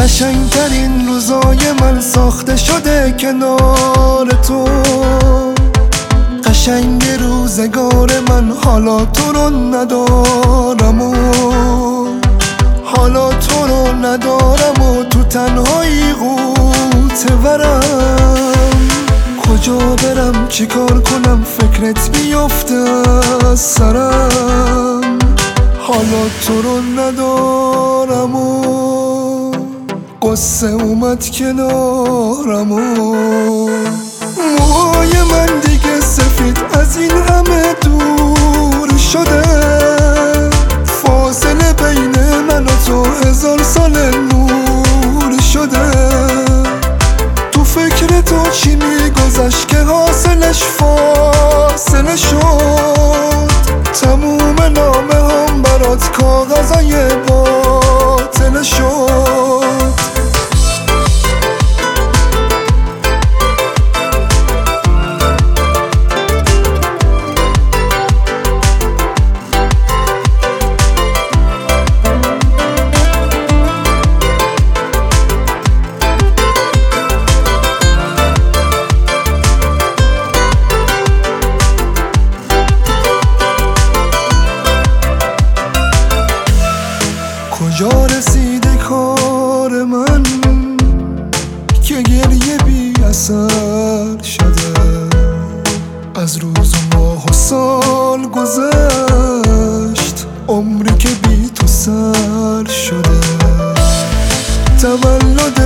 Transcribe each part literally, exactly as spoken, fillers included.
قشنگترین روزای من ساخته شده کنار تو. قشنگ روزگار من حالا تو رو ندارم و حالا تو رو ندارم و تو تنهایی غوطه ورم. کجا برم چی کار کنم فکرت بیفته از سرم. حالا تو رو ندارم و قصه اومد کنارم و موهای من دیگه سفید از این همه دور شده. فاصله بین من و تو هزار سال نور شده. تو فکر تو چی میگذشت که حاصلش فاصله شد. تموم نامه هم برات کاغذای باطل شد. کجا رسیده کار من که گریه بی اثر شده. از روز و ماه و سال گذشت عمری که بی تو سر شده. تولد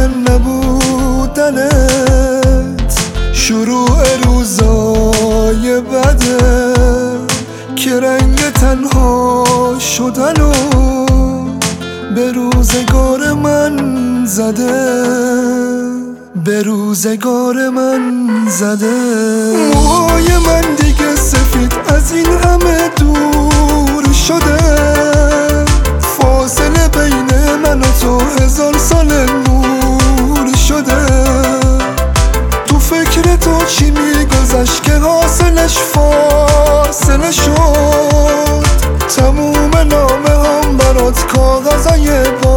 نبودنت شروع روزای بده که رنگ تنها شدن و به روزگار من زده. به روزگار من زده. موهای من دیگه سفید از این همه دور شده. فاصله بین من و تو هزار سال نور شده. تو فکر تو چی میگذشت که حاصلش فاصله شد. تموم نامه هم برات کاغذای با